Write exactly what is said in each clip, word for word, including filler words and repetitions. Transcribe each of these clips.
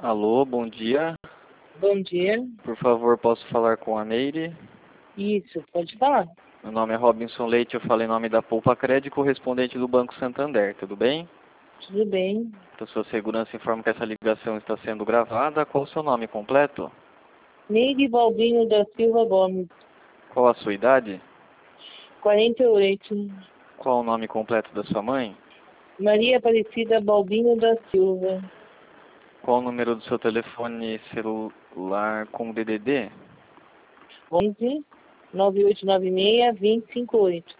Alô, bom dia. Bom dia. Por favor, posso falar com a Neire? Isso, pode falar. Meu nome é Robinson Leite, eu falo em nome da Poupa Crédito, correspondente do Banco Santander, tudo bem? Tudo bem. Para sua segurança, informo que essa ligação está sendo gravada. Qual o seu nome completo? Neide Balbino da Silva Gomes, Qual a sua idade? quarenta e oito. Qual o nome completo da sua mãe? Maria Aparecida Balbino da Silva. Qual o número do seu telefone celular com D D D? onze, nove oito nove seis, dois zero cinco oito.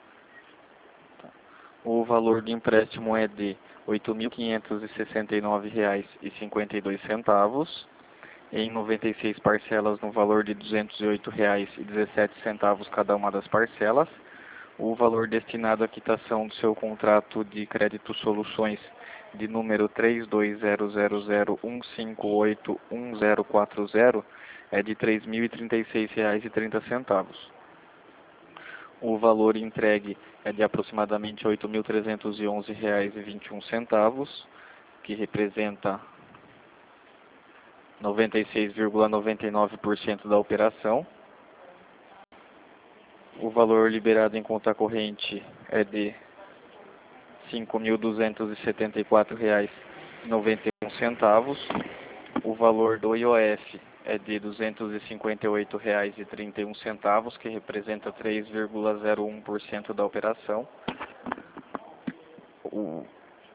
O valor do empréstimo é de oito mil quinhentos e sessenta e nove reais e cinquenta e dois centavos, em noventa e seis parcelas no valor de duzentos e oito reais e dezessete centavos cada uma das parcelas. O valor destinado à quitação do seu contrato de crédito soluções de número três dois zero zero zero um cinco oito um zero quatro zero é de três mil e trinta e seis reais e trinta centavos. O valor entregue é de aproximadamente oito mil trezentos e onze reais e vinte e um centavos, que representa noventa e seis vírgula noventa e nove por cento da operação. O valor liberado em conta corrente é de cinco mil duzentos e setenta e quatro reais e noventa e um centavos. O valor do I O F é de duzentos e cinquenta e oito reais e trinta e um centavos, que representa três vírgula zero um por cento da operação. O,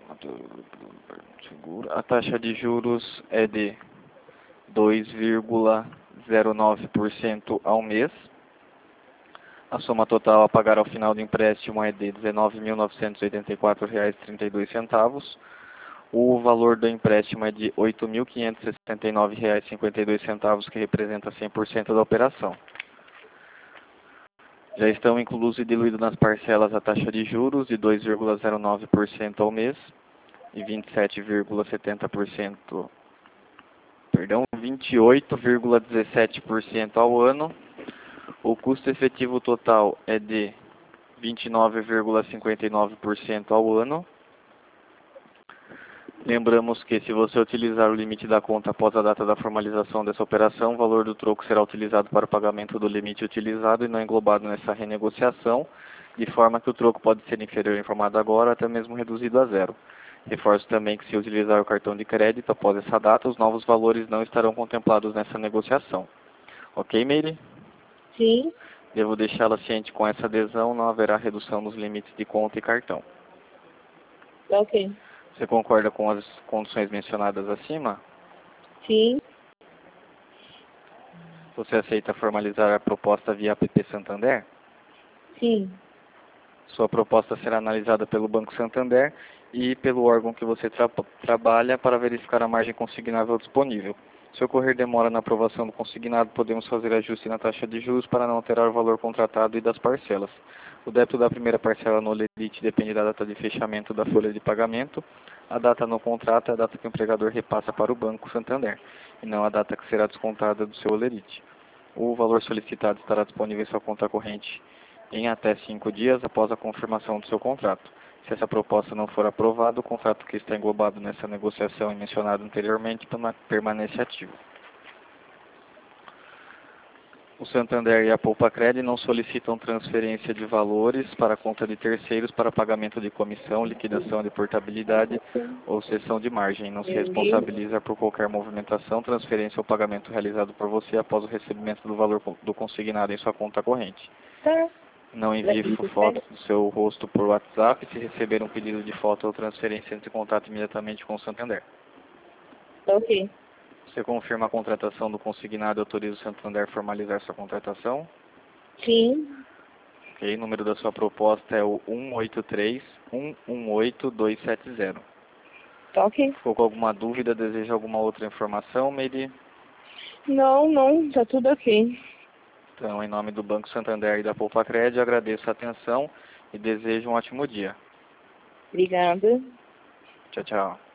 a taxa de juros é de dois vírgula zero nove por cento ao mês. A soma total a pagar ao final do empréstimo é de dezenove mil novecentos e oitenta e quatro reais e trinta e dois centavos. O valor do empréstimo é de oito mil quinhentos e sessenta e nove reais e cinquenta e dois centavos, que representa cem por cento da operação. Já estão inclusos e diluídos nas parcelas a taxa de juros de dois vírgula zero nove por cento ao mês e vinte e sete vírgula setenta por cento, perdão, vinte e oito vírgula dezessete por cento ao ano. O custo efetivo total é de vinte e nove vírgula cinquenta e nove por cento ao ano. Lembramos que, se você utilizar o limite da conta após a data da formalização dessa operação, o valor do troco será utilizado para o pagamento do limite utilizado e não englobado nessa renegociação, de forma que o troco pode ser inferior informado agora ou até mesmo reduzido a zero. Reforço também que, se utilizar o cartão de crédito após essa data, os novos valores não estarão contemplados nessa negociação. Ok, Meire? Sim. Devo deixá-la ciente, com essa adesão não haverá redução nos limites de conta e cartão. Ok. Você concorda com as condições mencionadas acima? Sim. Você aceita formalizar a proposta via App Santander? Sim. Sua proposta será analisada pelo Banco Santander e pelo órgão que você tra trabalha para verificar a margem consignável disponível. Se ocorrer demora na aprovação do consignado, podemos fazer ajuste na taxa de juros para não alterar o valor contratado e das parcelas. O débito da primeira parcela no Olerite depende da data de fechamento da folha de pagamento. A data no contrato é a data que o empregador repassa para o Banco Santander, e não a data que será descontada do seu Olerite. O valor solicitado estará disponível em sua conta corrente em até cinco dias após a confirmação do seu contrato. Se essa proposta não for aprovada, o contrato que está englobado nessa negociação e mencionado anteriormente permanece ativo. O Santander e a Poupa Crédito não solicitam transferência de valores para a conta de terceiros para pagamento de comissão, liquidação de portabilidade ou cessão de margem. Não se responsabiliza por qualquer movimentação, transferência ou pagamento realizado por você após o recebimento do valor do consignado em sua conta corrente. Tá. Não envie fotos do seu rosto por WhatsApp. Se receber um pedido de foto ou transferência, entre em contato imediatamente com o Santander. Ok. Você confirma a contratação do consignado e autoriza o Santander a formalizar sua contratação? Sim. Ok, o número da sua proposta é o um oito três, um um oito, dois sete zero. Tá ok. Ficou com alguma dúvida? Deseja alguma outra informação, Meire? Não, não, tá tudo ok. Então, em nome do Banco Santander e da Poupa Crédito, agradeço a atenção e desejo um ótimo dia. Obrigada. Tchau, tchau.